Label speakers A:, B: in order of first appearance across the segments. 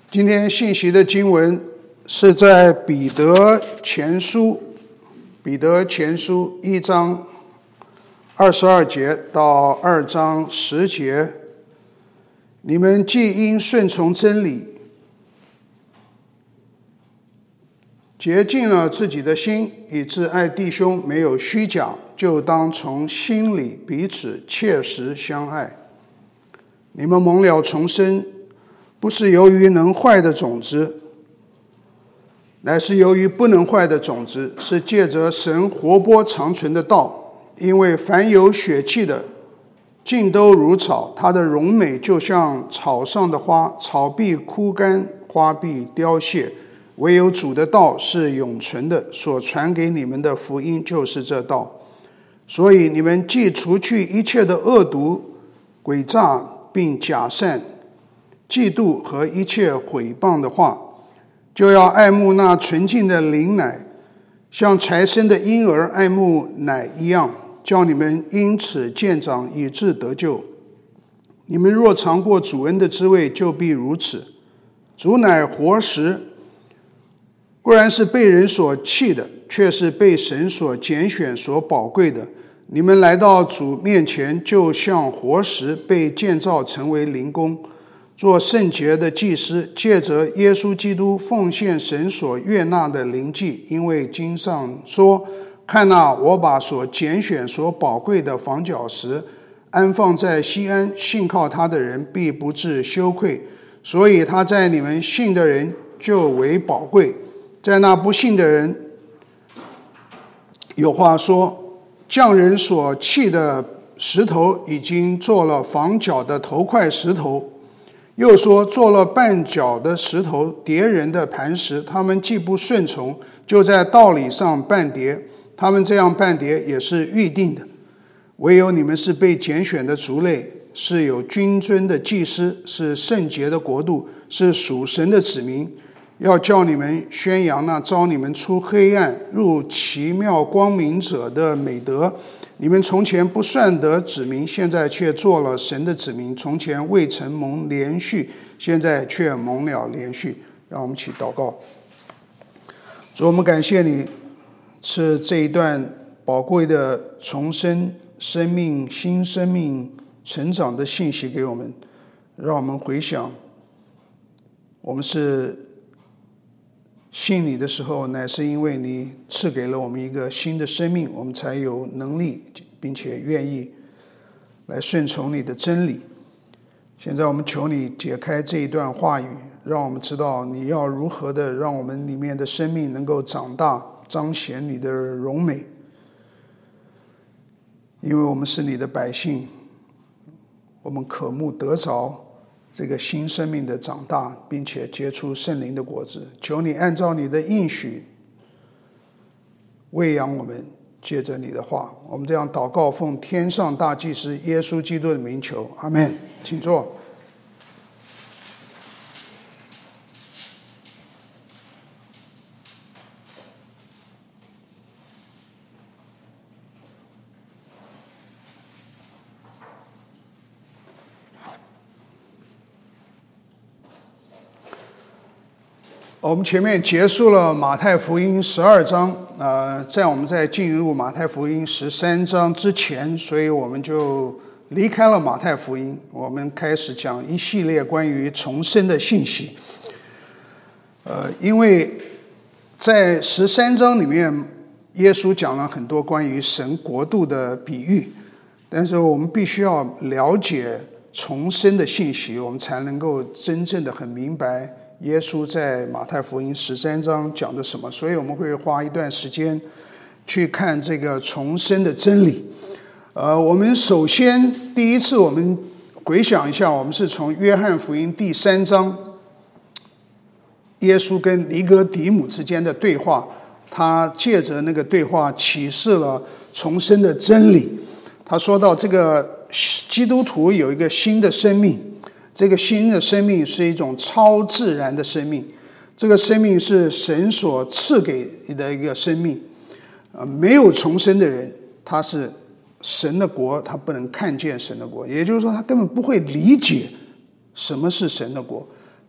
A: 今天信息的经文是在彼得前书1章22节到2章10节。你们既因顺从真理，洁净了自己的心，以致爱弟兄没有虚假，就当从心里彼此切实相爱。你们蒙了重生，不是由于能坏的种子，乃是由于不能坏的种子，是借着神活泼长存的道。因为凡有血气的，尽都如草，它的荣美就像草上的花，草必枯干，花必凋谢，唯有主的道是永存的。所传给你们的福音就是这道。所以你们既除去一切的恶毒、诡诈并假善、嫉妒和一切毁谤的话，就要爱慕那纯净的灵奶，像才生的婴儿爱慕奶一样，叫你们因此渐长，以致得救。你们若尝过主恩的滋味，就必如此。主乃活石，固然是被人所弃的，却是被神所拣选、所宝贵的。你们来到主面前，就像活石，被建造成为灵宫，做圣洁的祭司，借着耶稣基督奉献神所悦纳的灵祭。因为经上说，看哪，我把所拣选、所宝贵的房角石安放在西安，信靠他的人必不致羞愧。所以他在你们信的人就为宝贵，在那不信的人，有话说，匠人所弃的石头已经做了房角的头块石头，又说做了绊脚的石头，跌人的磐石。他们既不顺从，就在道理上絆跌，他们这样絆跌也是预定的。唯有你们是被拣选的族类，是有君尊的祭司，是圣洁的国度，是属神的子民，要叫你们宣扬那召你们出黑暗入奇妙光明者的美德。你们从前不算得子民，现在却做了神的子民；从前未曾蒙连续，现在却蒙了连续。让我们一起祷告。主，我们感谢你赐这一段宝贵的重生生命、新生命成长的信息给我们，让我们回想，我们是信你的时候，乃是因为你赐给了我们一个新的生命，我们才有能力并且愿意来顺从你的真理。现在我们求你解开这一段话语，让我们知道你要如何的让我们里面的生命能够长大，彰显你的荣美。因为我们是你的百姓，我们渴慕得着这个新生命的长大，并且结出圣灵的果子。求你按照你的应许喂养我们，借着你的话。我们这样祷告，奉天上大祭司耶稣基督的名求，阿们。请坐。我们前面结束了马太福音12章，在我们在进入马太福音13章之前，所以我们就离开了马太福音，我们开始讲一系列关于重生的信息。因为在13章里面，耶稣讲了很多关于神国度的比喻，但是我们必须要了解重生的信息，我们才能够真正的很明白耶稣在马太福音13章讲的什么。所以我们会花一段时间去看这个重生的真理。我们首先第一次我们回想一下，我们是从约翰福音第3章耶稣跟尼哥底母之间的对话，他借着那个对话启示了重生的真理。他说到这个基督徒有一个新的生命，这个新的生命是一种超自然的生命，这个生命是神所赐给的一个生命。没有重生的人，他是神的国，他不能看见神的国，也就是说他根本不会理解什么是神的国，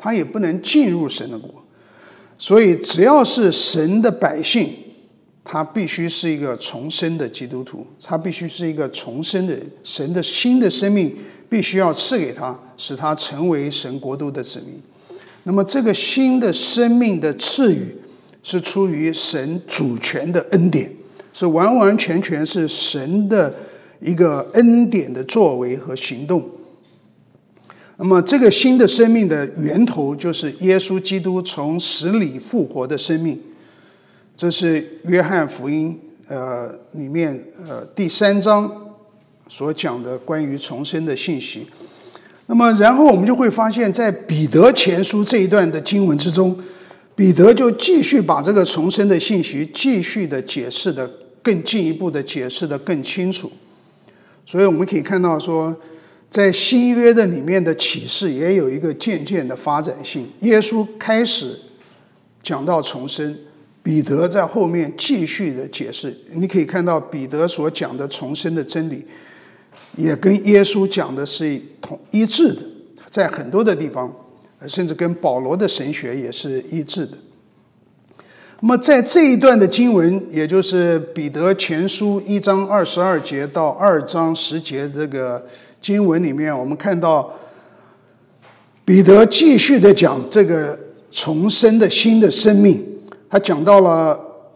A: 他也不能进入神的国。所以只要是神的百姓，他必须是一个重生的基督徒，他必须是一个重生的人，神的新的生命必须要赐给他，使他成为神国度的子民。那么这个新的生命的赐予是出于神主权的恩典，是完完全全是神的一个恩典的作为和行动。那么这个新的生命的源头就是耶稣基督从死里复活的生命，这是约翰福音里面第3章所讲的关于重生的信息。那么然后我们就会发现，在彼得前书这一段的经文之中，彼得就继续把这个重生的信息继续的解释的更进一步的解释的更清楚。所以我们可以看到说，在新约的里面的启示也有一个渐渐的发展性。耶稣开始讲到重生，彼得在后面继续的解释。你可以看到彼得所讲的重生的真理也跟耶稣讲的是一致的，在很多的地方甚至跟保罗的神学也是一致的。那么在这一段的经文，也就是彼得前书1章22节到2章10节这个经文里面，我们看到彼得继续的讲这个重生的新的生命。他讲到了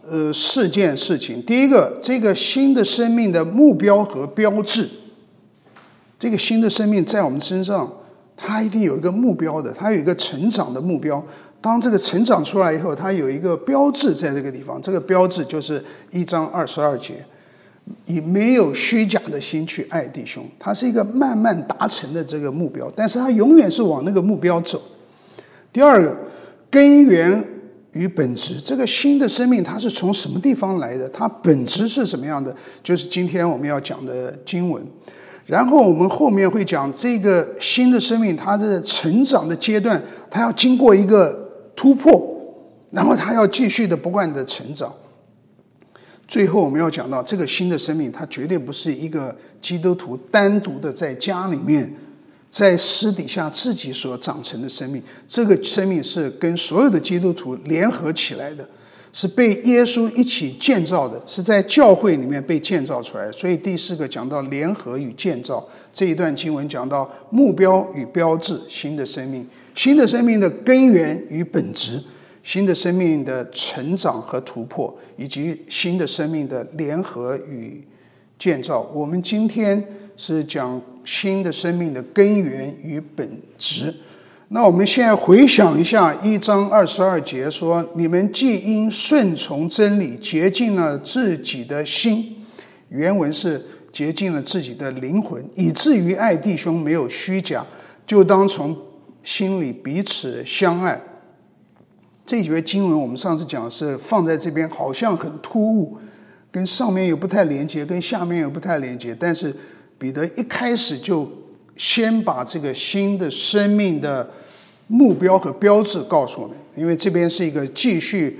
A: 4件事情。第一个，这个新的生命的目标和标志。这个新的生命在我们身上，它一定有一个目标的，它有一个成长的目标。当这个成长出来以后，它有一个标志在这个地方，这个标志就是1章22节，以没有虚假的心去爱弟兄。它是一个慢慢达成的这个目标，但是它永远是往那个目标走。第二个，根源与本质。这个新的生命它是从什么地方来的？它本质是什么样的？就是今天我们要讲的经文。然后我们后面会讲这个新的生命它的成长的阶段，它要经过一个突破，然后它要继续的不断的成长。最后我们要讲到这个新的生命，它绝对不是一个基督徒单独的在家里面在私底下自己所长成的生命。这个生命是跟所有的基督徒联合起来的，是被耶稣一起建造的，是在教会里面被建造出来。所以第4个讲到联合与建造，这一段经文讲到目标与标志，新的生命，新的生命的根源与本质，新的生命的成长和突破，以及新的生命的联合与建造。我们今天是讲新的生命的根源与本质。那我们现在回想一下1章22节说，你们既因顺从真理洁净了自己的心，原文是洁净了自己的灵魂，以至于爱弟兄没有虚假，就当从心里彼此相爱。这节经文我们上次讲是放在这边好像很突兀，跟上面又不太连接，跟下面又不太连接，但是彼得一开始就先把这个新的生命的目标和标志告诉我们，因为这边是一个继续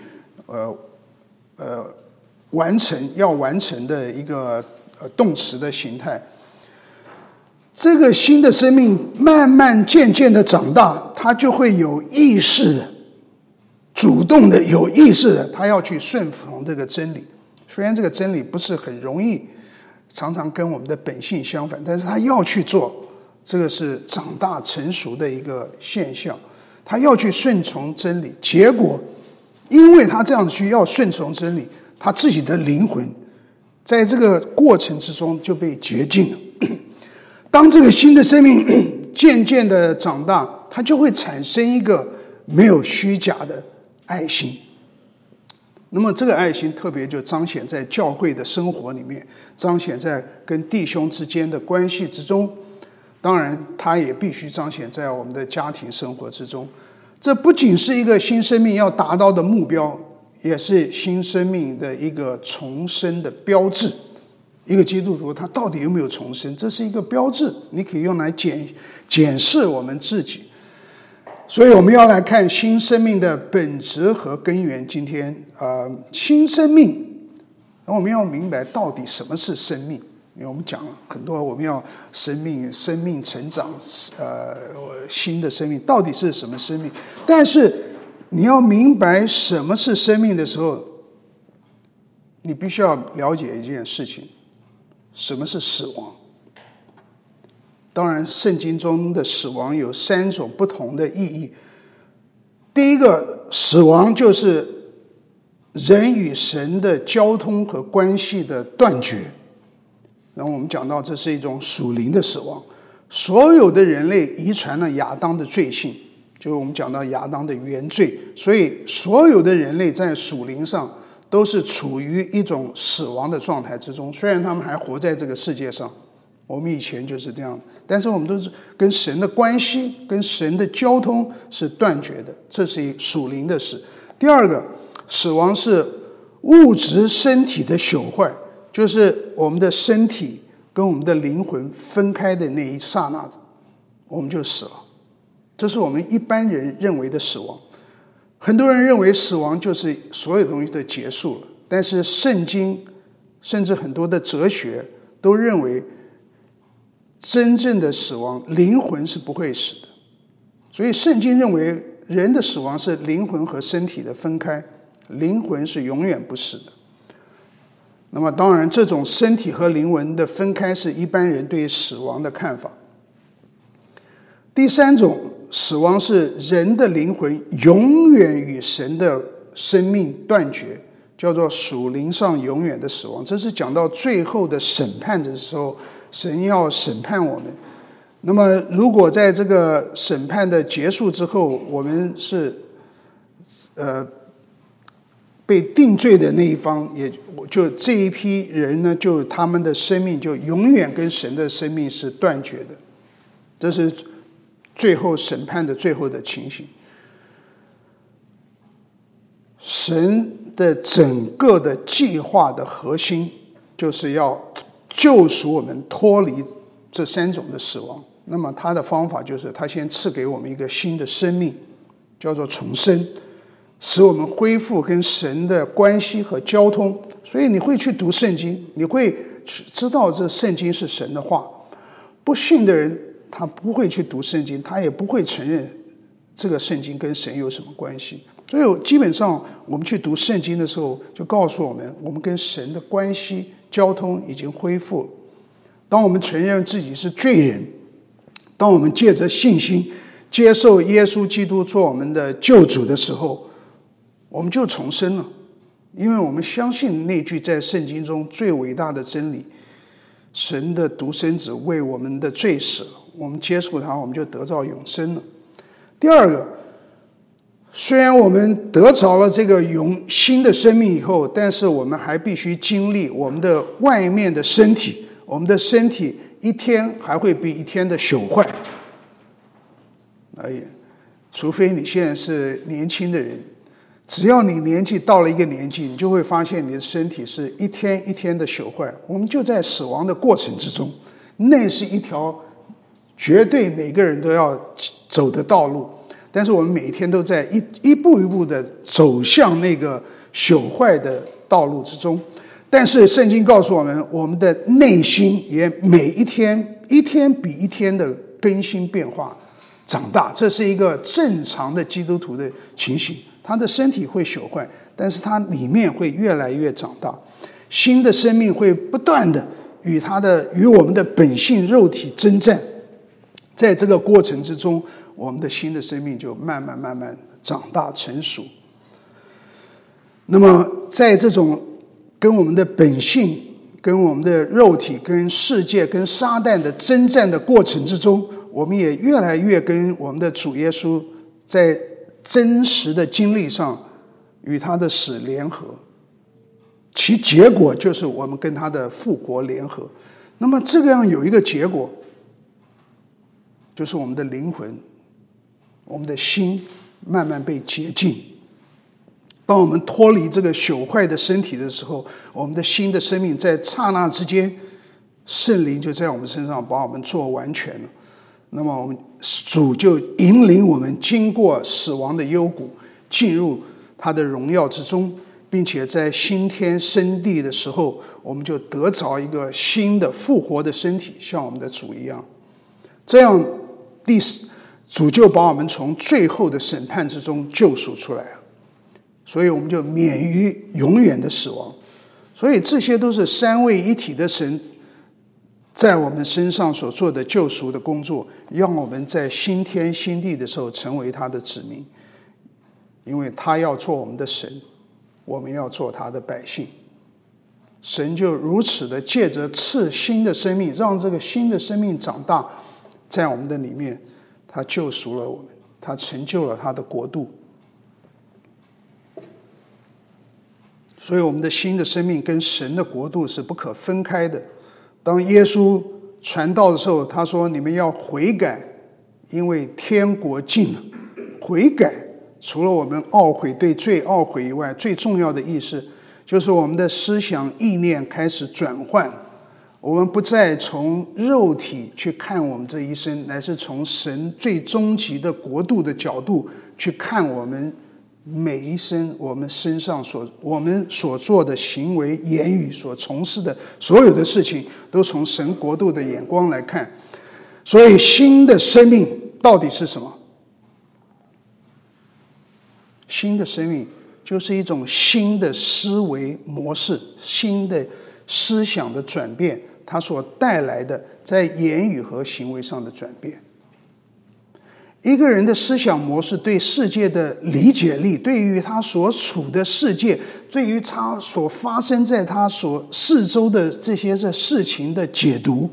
A: 要完成的一个动词的形态。这个新的生命慢慢渐渐的长大，他就会有意识的主动的有意识的他要去顺从这个真理。虽然这个真理不是很容易，常常跟我们的本性相反，但是他要去做，这个是长大成熟的一个现象。他要去顺从真理，结果因为他这样去要顺从真理，他自己的灵魂在这个过程之中就被洁净了。当这个新的生命渐渐的长大，它就会产生一个没有虚假的爱心。那么这个爱心特别就彰显在教会的生活里面，彰显在跟弟兄之间的关系之中，当然它也必须彰显在我们的家庭生活之中。这不仅是一个新生命要达到的目标，也是新生命的一个重生的标志。一个基督徒他到底有没有重生，这是一个标志，你可以用来检视我们自己。所以我们要来看新生命的本质和根源。今天新生命，我们要明白到底什么是生命。 因为我们讲了很多，我们要生命成长，新的生命到底是什么生命？但是你要明白什么是生命的时候，你必须要了解一件事情：什么是死亡？当然，圣经中的死亡有3种不同的意义。第一个，死亡就是人与神的交通和关系的断绝。然后我们讲到，这是一种属灵的死亡。所有的人类遗传了亚当的罪性，就是我们讲到亚当的原罪，所以所有的人类在属灵上都是处于一种死亡的状态之中。虽然他们还活在这个世界上，我们以前就是这样，但是我们都是跟神的关系、跟神的交通是断绝的，这是一属灵的死。第二个，死亡是物质身体的朽坏，就是我们的身体跟我们的灵魂分开的那一刹那，我们就死了。这是我们一般人认为的死亡。很多人认为死亡就是所有东西都结束了，但是圣经甚至很多的哲学都认为，真正的死亡，灵魂是不会死的。所以圣经认为人的死亡是灵魂和身体的分开，灵魂是永远不死的。那么当然，这种身体和灵魂的分开是一般人对死亡的看法。第3种死亡是人的灵魂永远与神的生命断绝，叫做属灵上永远的死亡。这是讲到最后的审判的时候，神要审判我们。那么如果在这个审判的结束之后，我们是被定罪的那一方，也就这一批人呢，就他们的生命就永远跟神的生命是断绝的。这是最后审判的最后的情形。神的整个的计划的核心就是要救赎我们脱离这3种的死亡。那么他的方法就是他先赐给我们一个新的生命，叫做重生，使我们恢复跟神的关系和交通。所以你会去读圣经，你会知道这圣经是神的话。不信的人他不会去读圣经，他也不会承认这个圣经跟神有什么关系。所以基本上我们去读圣经的时候，就告诉我们，我们跟神的关系交通已经恢复了。当我们承认自己是罪人，当我们借着信心接受耶稣基督做我们的救主的时候，我们就重生了。因为我们相信那句在圣经中最伟大的真理，神的独生子为我们的罪死了，我们接受他，我们就得到永生了。第二个，虽然我们得着了这个新的生命以后，但是我们还必须经历我们的外面的身体，我们的身体一天还会比一天的朽坏。除非你现在是年轻的人，只要你年纪到了一个年纪，你就会发现你的身体是一天一天的朽坏。我们就在死亡的过程之中，那是一条绝对每个人都要走的道路，但是我们每一天都在一步一步的走向那个朽坏的道路之中。但是圣经告诉我们，我们的内心也每一天一天比一天的更新变化长大，这是一个正常的基督徒的情形。他的身体会朽坏，但是他里面会越来越长大，新的生命会不断的与我们的本性肉体征战。在这个过程之中，我们的新的生命就慢慢长大成熟。那么在这种跟我们的本性、跟我们的肉体、跟世界、跟撒旦的征战的过程之中，我们也越来越跟我们的主耶稣在真实的经历上与他的死联合，其结果就是我们跟他的复活联合。那么这样有一个结果，就是我们的灵魂、我们的心慢慢被洁净。当我们脱离这个朽坏的身体的时候，我们的新的生命在刹那之间，圣灵就在我们身上把我们做完全了。那么我们主就引领我们经过死亡的幽谷，进入他的荣耀之中， 并且在新天生地的时候，我们就得着一个新的复活的身体，像我们的主一样。这样主就把我们从最后的审判之中救赎出来了，所以我们就免于永远的死亡。所以这些都是三位一体的神在我们身上所做的救赎的工作，让我们在新天新地的时候成为他的子民，因为他要做我们的神，我们要做他的百姓。神就如此的借着赐新的生命，让这个新的生命长大在我们的里面，他救赎了我们，他成就了他的国度。所以我们的新的生命跟神的国度是不可分开的。当耶稣传道的时候，他说你们要悔改，因为天国近了。悔改除了我们懊悔对罪懊悔以外，最重要的意思就是我们的思想意念开始转换，我们不再从肉体去看我们这一生，乃是从神最终极的国度的角度去看我们每一生，我们身上我们所做的行为言语所从事的所有的事情，都从神国度的眼光来看。所以新的生命到底是什么？新的生命就是一种新的思维模式，新的思想的转变，它所带来的在言语和行为上的转变。一个人的思想模式对世界的理解力，对于他所处的世界，对于他所发生在他所四周的这些事情的解读，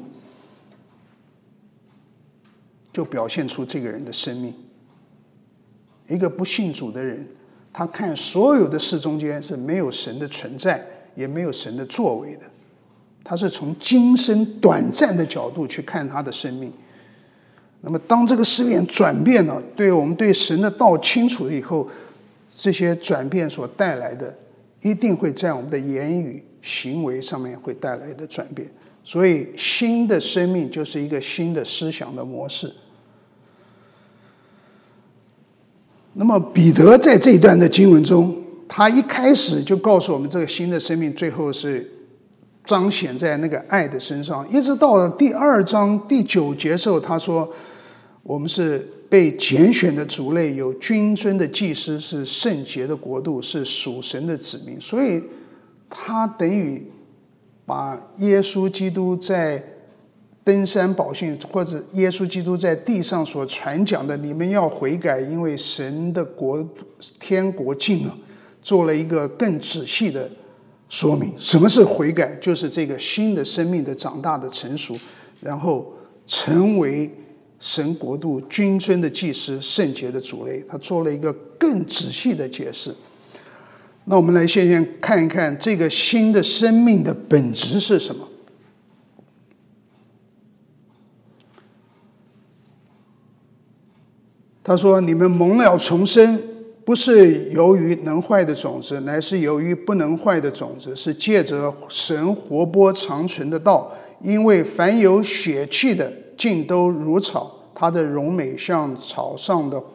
A: 就表现出这个人的生命。一个不信主的人，他看所有的事中间是没有神的存在，也没有神的作为的，他是从今生短暂的角度去看他的生命。那么当这个思辨转变了，对我们对神的道清楚了以后，这些转变所带来的一定会在我们的言语行为上面会带来的转变。所以新的生命就是一个新的思想的模式。那么彼得在这一段的经文中，他一开始就告诉我们，这个新的生命最后是彰显在那个爱的身上，一直到第2章第9节的时候，他说我们是被拣选的族类，有君尊的祭司，是圣洁的国度，是属神的子民。所以他等于把耶稣基督在登山宝训，或者耶稣基督在地上所传讲的你们要悔改，因为神的国天国近了，做了一个更仔细的说明。什么是悔改？就是这个新的生命的长大的成熟，然后成为神国度君尊的祭司，圣洁的族类。他做了一个更仔细的解释。那我们来先看一看这个新的生命的本质是什么。他说你们蒙了重生，不是由于能坏的种子，乃是由于不能坏的种子，是借着神活泼长存的道。因为凡有血气的尽都如草，它的荣美像草上的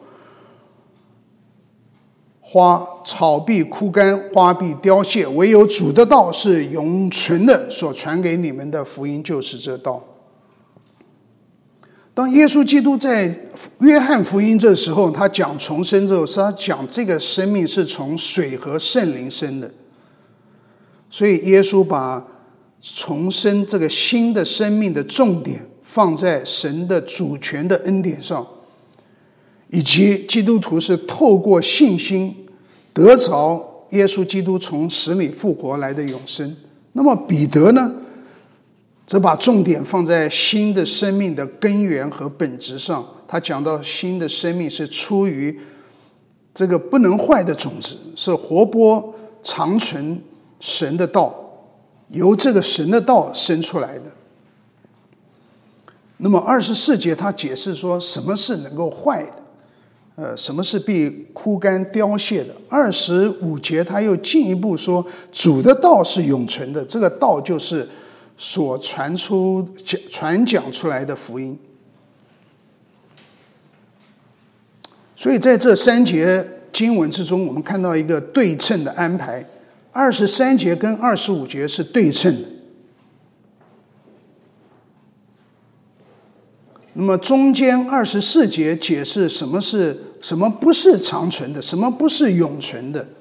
A: 花，草必枯干，花必凋谢，唯有主的道是永存的。所传给你们的福音就是这道。当耶稣基督在约翰福音这时候，他讲重生之后，是他讲这个生命是从水和圣灵生的。所以耶稣把重生这个新的生命的重点放在神的主权的恩典上，以及基督徒是透过信心得着耶稣基督从死里复活来的永生。那么彼得呢，则把重点放在新的生命的根源和本质上。他讲到新的生命是出于这个不能坏的种子，是活泼长存神的道，由这个神的道生出来的。那么24节他解释说什么是能够坏的，什么是必枯干凋谢的。25节他又进一步说主的道是永存的，这个道就是所传讲出来的福音。所以在这3节经文之中，我们看到一个对称的安排。 23节跟25节是对称的。那么中间24节解释什么不是长存的，什么不是永存的。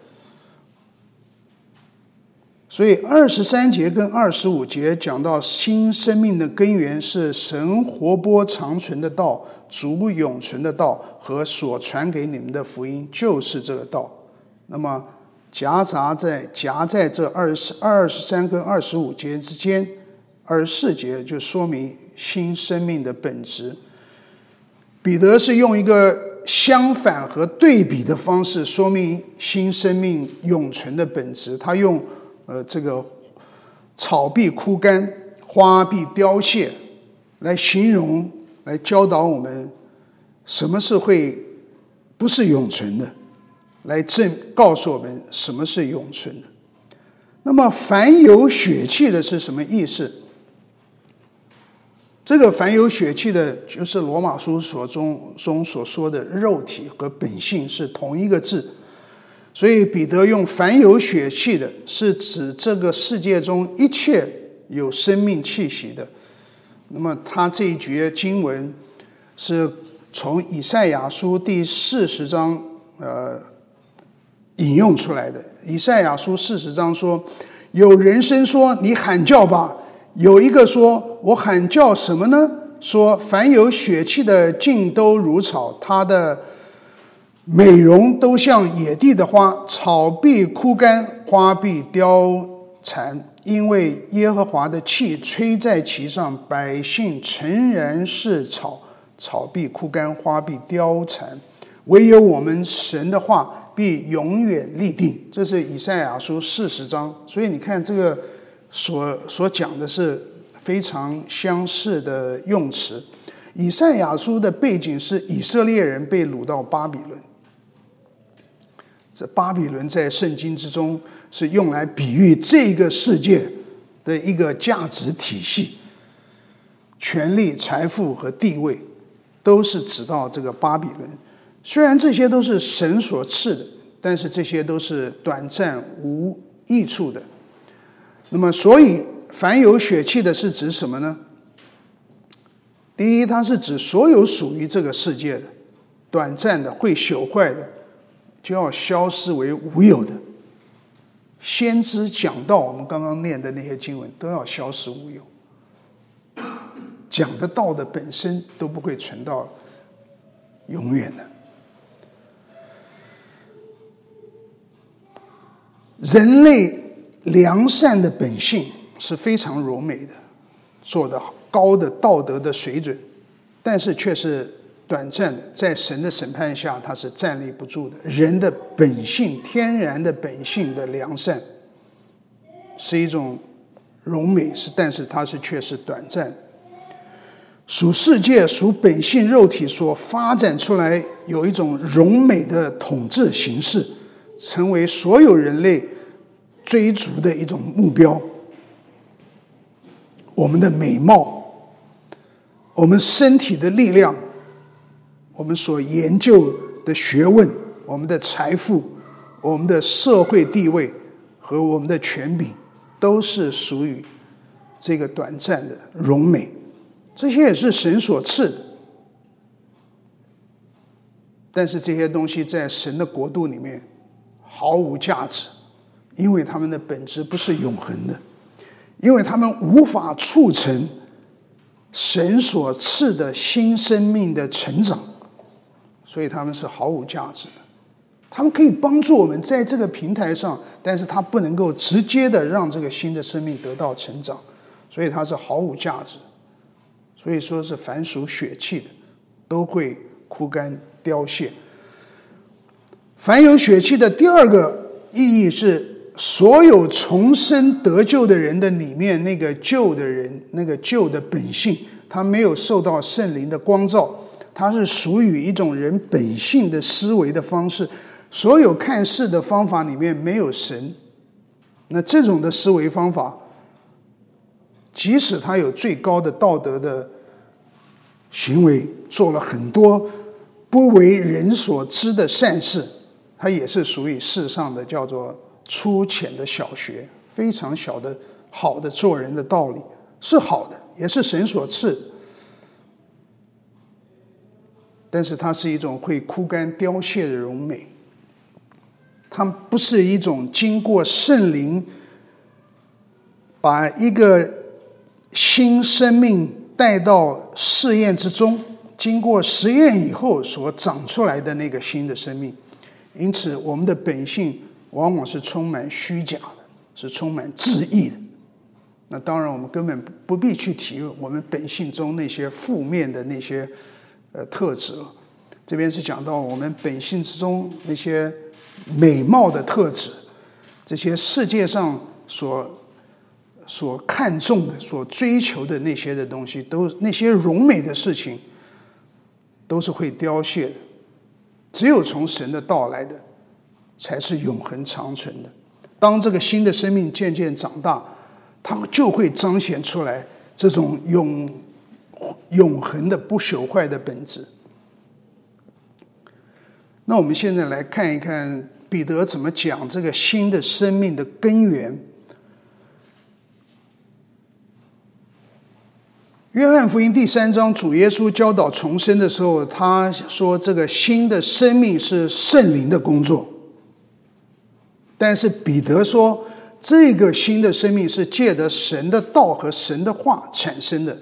A: 所以23节跟25节讲到新生命的根源是神活泼长存的道，主永存的道和所传给你们的福音，就是这个道。那么夹在这23跟25节之间，24节就说明新生命的本质。彼得是用一个相反和对比的方式说明新生命永存的本质。他用这个草必枯干，花必凋谢来形容，来教导我们什么是不是永存的，来告诉我们什么是永存的。那么凡有血气的是什么意思？这个凡有血气的就是罗马书中所说的肉体和本性是同一个字，所以彼得用凡有血气的是指这个世界中一切有生命气息的。那么他这一节经文是从以赛亚书第40章引用出来的。以赛亚书40章说，有人声说你喊叫吧，有一个说我喊叫什么呢？说凡有血气的尽都如草，他的美容都像野地的花，草必枯干，花必凋残，因为耶和华的气吹在其上，百姓诚然是草，草必枯干，花必凋残，唯有我们神的话必永远立定。这是以赛亚书40章。所以你看这个所讲的是非常相似的用词。以赛亚书的背景是以色列人被掳到巴比伦，这巴比伦在圣经之中是用来比喻这个世界的一个价值体系，权力、财富和地位都是指到这个巴比伦。虽然这些都是神所赐的，但是这些都是短暂无益处的。那么所以凡有血气的是指什么呢？第一，它是指所有属于这个世界的短暂的会朽坏的就要消失为无有的。先知讲道，我们刚刚念的那些经文都要消失无有，讲的道的本身都不会存到永远的。人类良善的本性是非常柔美的，做得高的道德的水准，但是却是短暂的，在神的审判下它是站立不住的。人的本性，天然的本性的良善是一种柔美，但是它却是短暂。属世界属本性肉体所发展出来有一种柔美的统治形式，成为所有人类追逐的一种目标。我们的美貌，我们身体的力量，我们所研究的学问，我们的财富，我们的社会地位和我们的权柄，都是属于这个短暂的荣美。这些也是神所赐的，但是这些东西在神的国度里面毫无价值，因为他们的本质不是永恒的，因为他们无法促成神所赐的新生命的成长，所以他们是毫无价值的。他们可以帮助我们在这个平台上，但是它不能够直接的让这个新的生命得到成长，所以它是毫无价值。所以说是凡属血气的都会枯干凋谢。凡有血气的第二个意义是，所有重生得救的人的里面那个旧的人，那个旧的本性，他没有受到圣灵的光照，他是属于一种人本性的思维的方式。所有看事的方法里面没有神，那这种的思维方法，即使他有最高的道德的行为，做了很多不为人所知的善事，他也是属于世上的叫做粗浅的小学，非常小的好的做人的道理，是好的，也是神所赐的，但是它是一种会枯干凋谢的荣美，它不是一种经过圣灵把一个新生命带到试验之中，经过实验以后所长出来的那个新的生命。因此我们的本性往往是充满虚假的，是充满自义的。那当然我们根本不必去提我们本性中那些负面的那些特质。这边是讲到我们本性之中那些美貌的特质，这些世界上所看重的、所追求的那些的东西，那些荣美的事情都是会凋谢的。只有从神的道来的才是永恒长存的。当这个新的生命渐渐长大，它就会彰显出来这种永恒的不朽坏的本质。那我们现在来看一看彼得怎么讲这个新的生命的根源。约翰福音第3章，主耶稣教导重生的时候，他说这个新的生命是圣灵的工作。但是彼得说，这个新的生命是借着神的道和神的话产生的。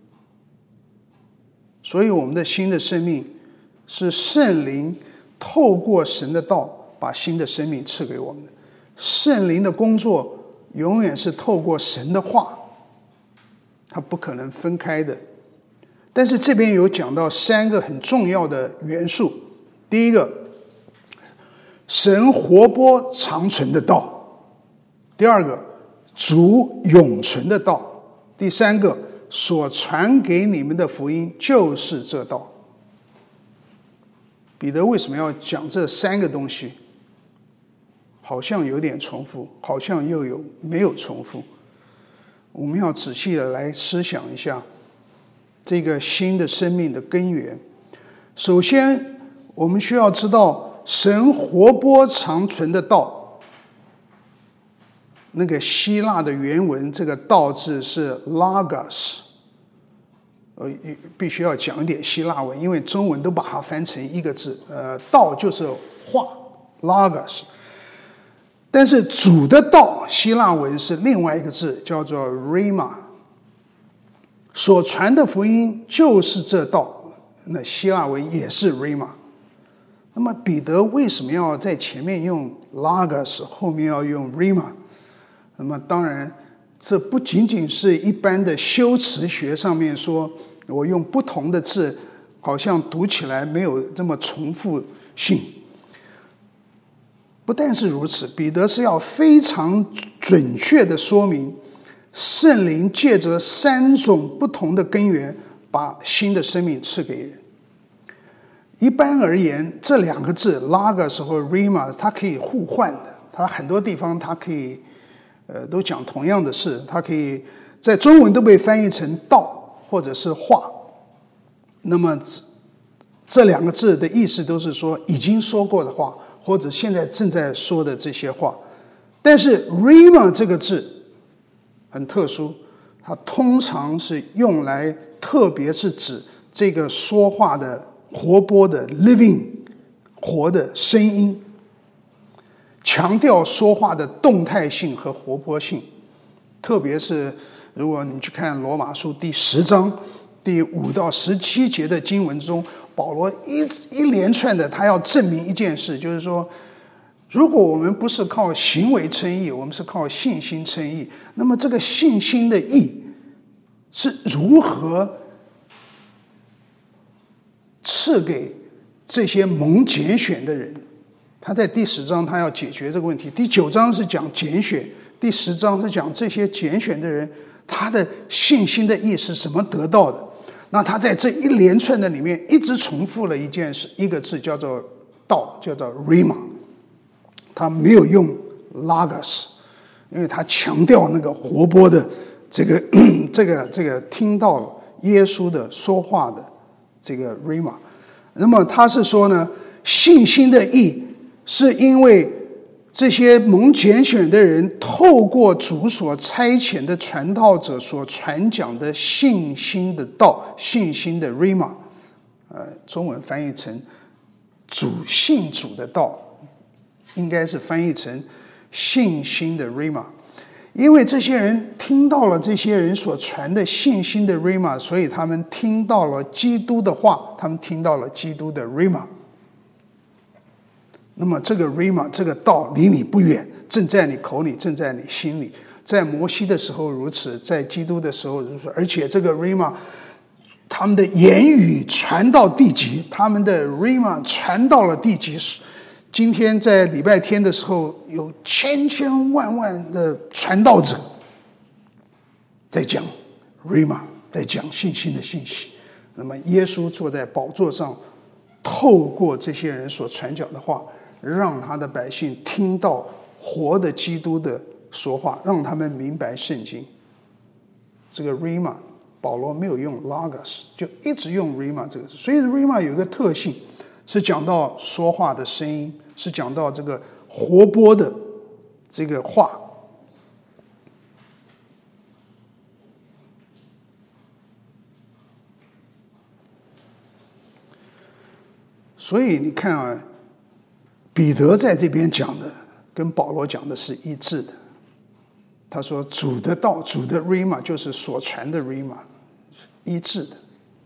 A: 所以我们的新的生命是圣灵透过神的道把新的生命赐给我们的。圣灵的工作永远是透过神的话，它不可能分开的。但是这边有讲到3个很重要的元素。第一个，神活泼长存的道；第二个，主永存的道；第三个，所传给你们的福音就是这道。彼得为什么要讲这3个东西？好像有点重复，好像又没有重复。我们要仔细的来思想一下这个新的生命的根源。首先我们需要知道神活泼长存的道，那个希腊的原文这个道字是 logos， 必须要讲一点希腊文，因为中文都把它翻成一个字，道就是话 logos。但是主的道希腊文是另外一个字，叫做 rhema， 所传的福音就是这道，那希腊文也是 rhema。 那么彼得为什么要在前面用 logos， 后面要用 rhema？ 那么当然这不仅仅是一般的修辞学上面说我用不同的字好像读起来没有这么重复性。不但是如此，彼得是要非常准确的说明圣灵借着3种不同的根源把新的生命赐给人。一般而言，这2个字 logos 和 rhema 它可以互换的，它很多地方它可以都讲同样的事，它可以在中文都被翻译成道或者是话。那么这2个字的意思都是说已经说过的话，或者现在正在说的这些话。但是 rhema 这个字很特殊，它通常是用来特别是指这个说话的活泼的 living 活的声音，强调说话的动态性和活泼性。特别是如果你去看罗马书第10章第5到17节的经文中，保罗一连串的他要证明一件事，就是说如果我们不是靠行为称义，我们是靠信心称义，那么这个信心的义是如何赐给这些蒙拣选的人。他在第10章他要解决这个问题，第9章是讲拣选，第10章是讲这些拣选的人他的信心的义是什么得到的。那他在这一连串的里面一直重复了一个字，叫做道，叫做 rhema， 他没有用 logos， 因为他强调那个活泼的这个听到耶稣的说话的这个 rhema。 那么他是说呢，信心的义是因为这些蒙拣选的人透过主所差遣的传道者所传讲的信心的道，信心的 Rhema， 中文翻译成信主的道，应该是翻译成信心的 Rhema。因为这些人听到了这些人所传的信心的 Rhema， 所以他们听到了基督的话，他们听到了基督的 Rhema。那么这个 Rhema 这个道离你不远，正在你口里，正在你心里。在摩西的时候如此，在基督的时候如此。而且这个 Rhema 他们的言语传到地极，他们的 Rhema 传到了地极。今天在礼拜天的时候，有千千万万的传道者在讲 Rhema， 在讲信心的信息。那么耶稣坐在宝座上，透过这些人所传讲的话，让他的百姓听到活的基督的说话，让他们明白圣经。这个 Rhema 保罗没有用 Logos， 就一直用 Rhema 这个字。所以 Rhema 有一个特性，是讲到说话的声音，是讲到这个活泼的这个话。所以你看啊，彼得在这边讲的跟保罗讲的是一致的。他说主的道，主的 Rhema 就是所传的 Rhema， 一致的。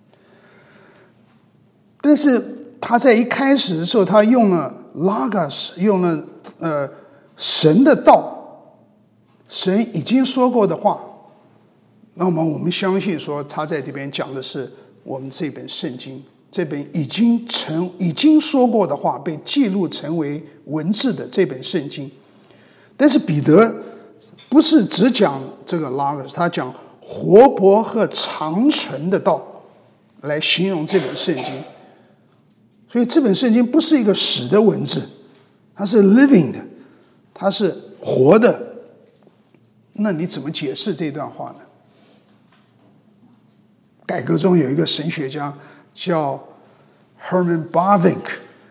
A: 但是他在一开始的时候，他用了 Logos， 用了神的道，神已经说过的话。那么我们相信说，他在这边讲的是我们这本圣经，这本已经说过的话被记录成为文字的这本圣经。但是彼得不是只讲这个 Logos， 他讲活泼和长存的道来形容这本圣经。所以这本圣经不是一个死的文字，它是 living 的，它是活的。那你怎么解释这段话呢？改革中有一个神学家叫 Herman Bavinck，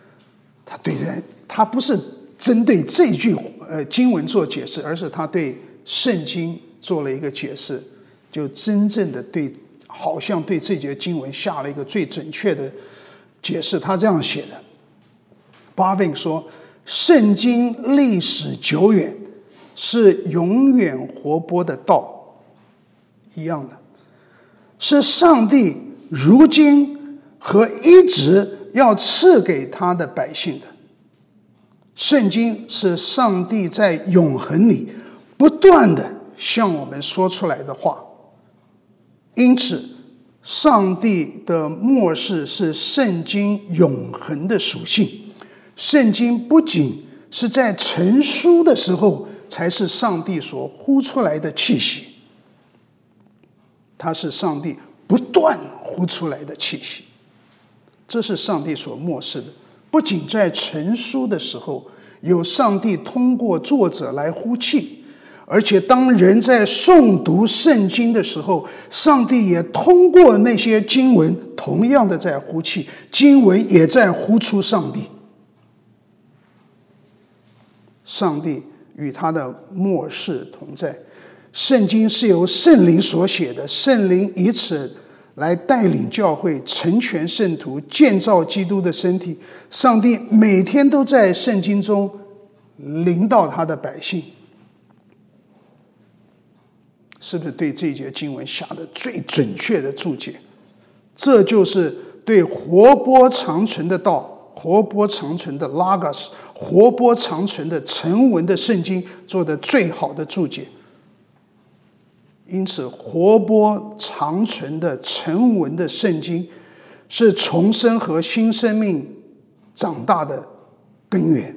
A: 他不是针对这句经文做解释，而是他对圣经做了一个解释，就真正的好像对这节经文下了一个最准确的解释。他这样写的， Bavinck 说，圣经历史久远，是永远活泼的道一样的，是上帝如今和一直要赐给他的百姓的。圣经是上帝在永恒里不断的向我们说出来的话，因此上帝的默示是圣经永恒的属性。圣经不仅是在成书的时候才是上帝所呼出来的气息，它是上帝不断呼出来的气息。这是上帝所默示的。不仅在成书的时候有上帝通过作者来呼气，而且当人在诵读圣经的时候，上帝也通过那些经文同样的在呼气，经文也在呼出上帝。上帝与他的默示同在。圣经是由圣灵所写的，圣灵以此来带领教会，成全圣徒，建造基督的身体。上帝每天都在圣经中领导他的百姓。是不是对这节经文下的最准确的注解？这就是对活泼长存的道，活泼长存的 Logos， 活泼长存的成文的圣经做的最好的注解。因此活泼长存的成文的圣经是重生和新生命长大的根源。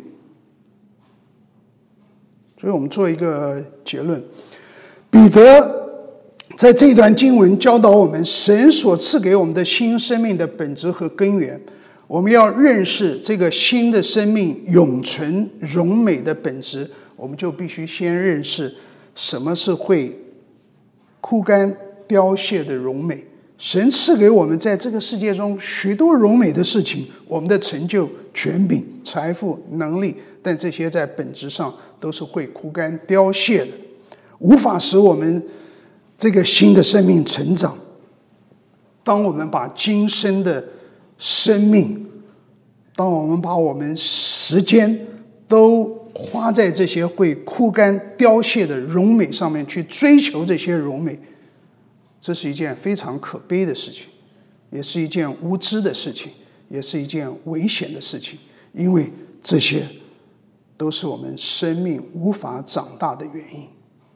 A: 所以我们做一个结论，彼得在这段经文教导我们神所赐给我们的新生命的本质和根源。我们要认识这个新的生命永存荣美的本质，我们就必须先认识什么是会枯干凋谢的荣美。神赐给我们在这个世界中许多荣美的事情，我们的成就权柄、财富、能力，但这些在本质上都是会枯干凋谢的，无法使我们这个新的生命成长。当我们把今生的生命，当我们把我们时间都花在这些会枯干凋谢的荣美上面，去追求这些荣美，这是一件非常可悲的事情，也是一件无知的事情，也是一件危险的事情，因为这些都是我们生命无法长大的原因。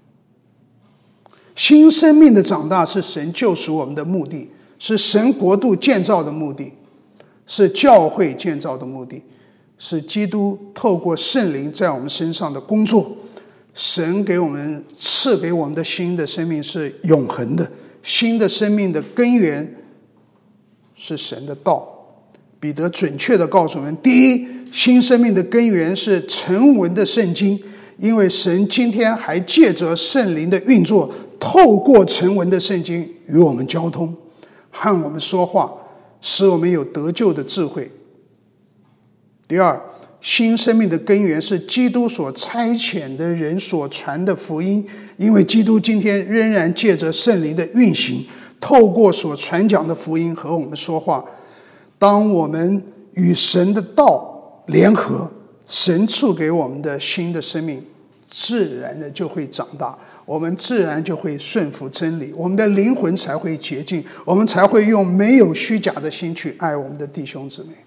A: 新生命的长大是神救赎我们的目的，是神国度建造的目的，是教会建造的目的，是基督透过圣灵在我们身上的工作。神给我们赐给我们的新的生命是永恒的，新的生命的根源是神的道。彼得准确地告诉我们，第一，新生命的根源是成文的圣经，因为神今天还借着圣灵的运作，透过成文的圣经与我们交通，和我们说话，使我们有得救的智慧。第二，新生命的根源是基督所差遣的人所传的福音，因为基督今天仍然借着圣灵的运行，透过所传讲的福音和我们说话。当我们与神的道联合，神赐给我们的新的生命自然的就会长大，我们自然就会顺服真理，我们的灵魂才会洁净，我们才会用没有虚假的心去爱我们的弟兄姊妹。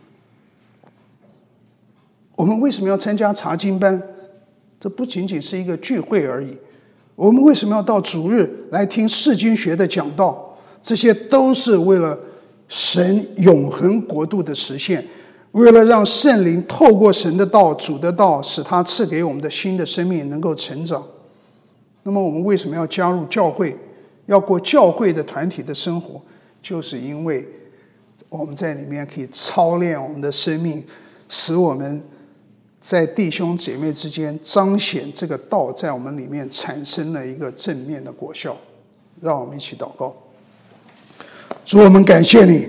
A: 我们为什么要参加查经班？这不仅仅是一个聚会而已。我们为什么要到主日来听释经学的讲道？这些都是为了神永恒国度的实现，为了让圣灵透过神的道、主的道，使他赐给我们的新的生命能够成长。那么我们为什么要加入教会，要过教会的团体的生活？就是因为我们在里面可以操练我们的生命，使我们在弟兄姐妹之间彰显这个道在我们里面产生了一个正面的果效。让我们一起祷告。主，我们感谢你，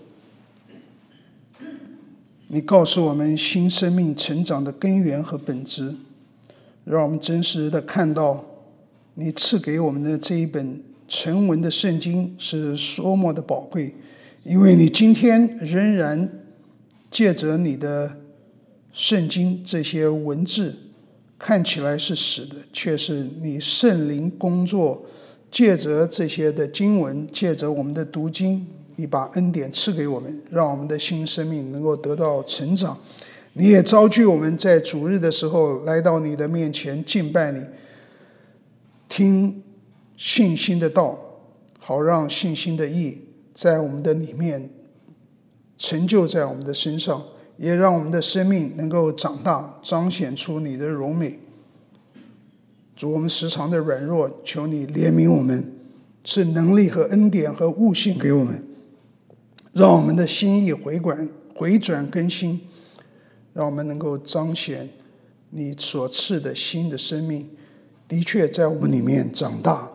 A: 你告诉我们新生命成长的根源和本质，让我们真实的看到你赐给我们的这一本成文的圣经是多么的宝贵，因为你今天仍然借着你的圣经这些文字看起来是死的，却是你圣灵工作，借着这些的经文，借着我们的读经，你把恩典赐给我们，让我们的新生命能够得到成长。你也召聚我们在主日的时候来到你的面前敬拜你，听信心的道，好让信心的义在我们的里面成就在我们的身上，也让我们的生命能够长大，彰显出你的荣美。主，我们时常的软弱，求你怜悯我们，赐能力和恩典和悟性给我们，让我们的心意回转更新，让我们能够彰显你所赐的新的生命的确在我们里面长大，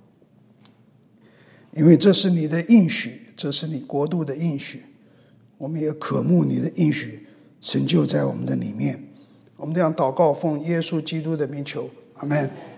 A: 因为这是你的应许，这是你国度的应许，我们也渴慕你的应许成就在我们的里面。我们这样祷告，奉耶稣基督的名求，阿们。